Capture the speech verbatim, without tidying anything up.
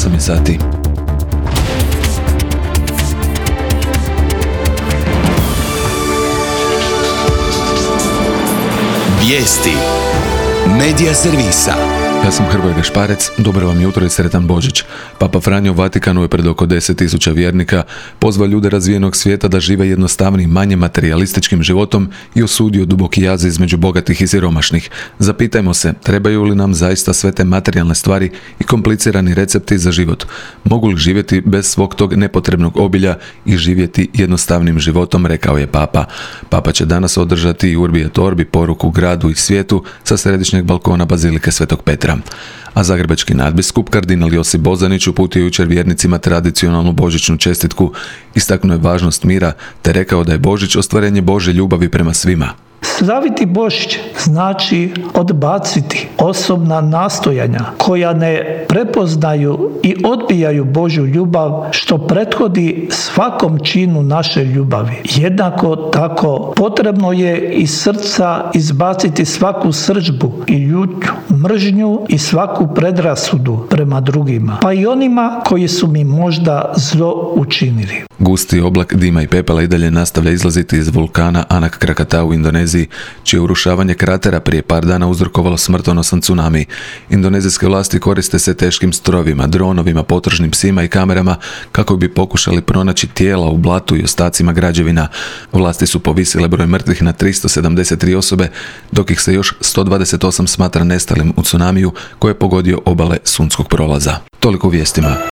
osam je sati. Vijesti Medija servisa. Ja sam Hrvoje Gašparec, dobro vam jutro i sretan Božić. Papa Franjo u Vatikanu je pred oko deset tisuća vjernika pozvao ljude razvijenog svijeta da žive jednostavnim, manje materijalističkim životom i osudio duboki jaz između bogatih i siromašnih. Zapitajmo se, trebaju li nam zaista sve te materijalne stvari i komplicirani recepti za život? Mogu li živjeti bez svog tog nepotrebnog obilja i živjeti jednostavnim životom, rekao je Papa. Papa će danas održati i Urbi et Orbi poruku gradu i svijetu sa središnjeg balkona Bazilike Svetog Petra. A zagrebački nadbiskup kardinal Josip Bozanić uputio jučer vjernicima tradicionalnu božićnu čestitku, istaknuo je važnost mira te rekao da je Božić ostvarenje Božje ljubavi prema svima. Slaviti Božić znači odbaciti osobna nastojanja koja ne prepoznaju i odbijaju Božju ljubav što prethodi svakom činu naše ljubavi. Jednako tako potrebno je iz srca izbaciti svaku srdžbu i ljutnju, mržnju i svaku predrasudu prema drugima, pa i onima koji su mi možda zlo učinili. Gusti oblak dima i pepela i dalje nastavlja izlaziti iz vulkana Anak Krakatau u Indoneziji, čije urušavanje kratera prije par dana uzrokovalo smrtonosan tsunami. Indonezijske vlasti koriste se teškim strojevima, dronovima, potržnim psima i kamerama kako bi pokušali pronaći tijela u blatu i ostacima građevina. Vlasti su povisile broj mrtvih na tristo sedamdeset tri osobe, dok ih se još sto dvadeset osam smatra nestalim u tsunamiju koji je pogodio obale Sunskog prolaza. Toliko u vijestima.